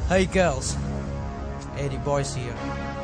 Hey girls, Eddie Boys here.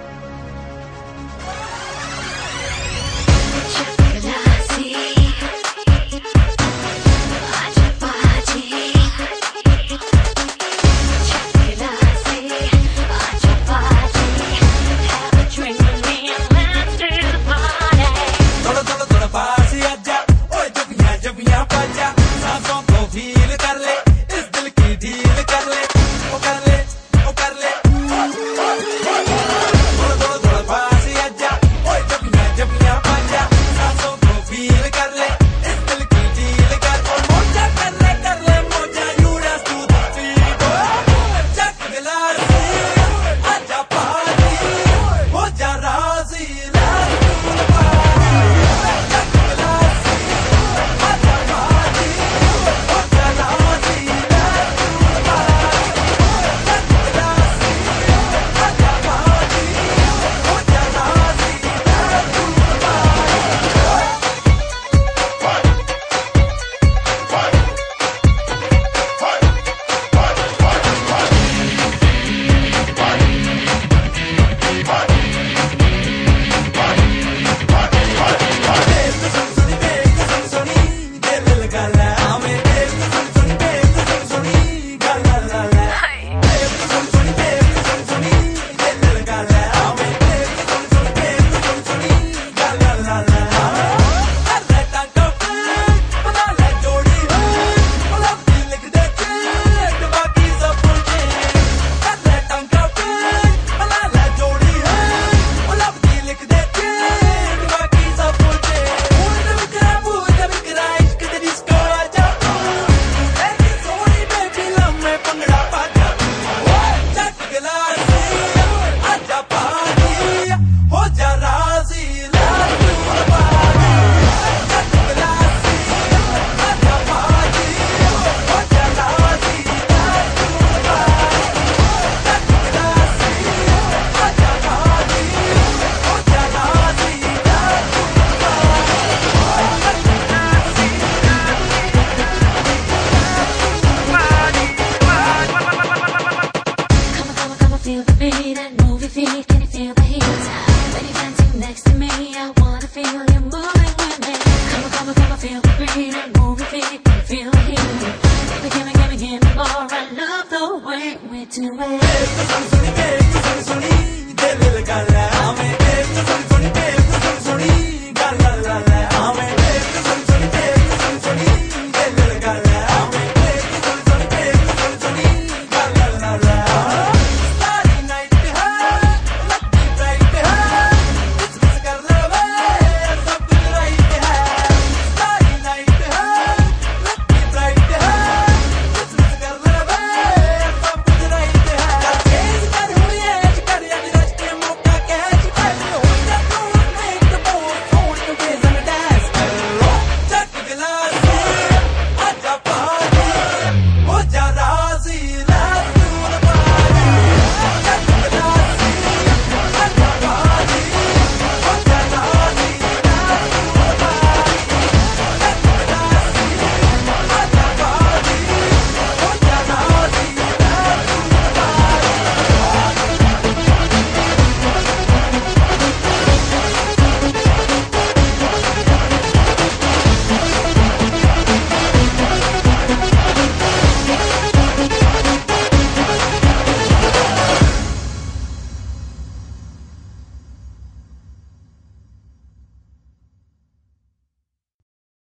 Feel the beat and move your feet. Can you feel the heat? When you're dancing next to me, I wanna feel you moving with me. Come on, feel the beat and move your feet. Can you feel the heat? Give me more. I love the way we do it.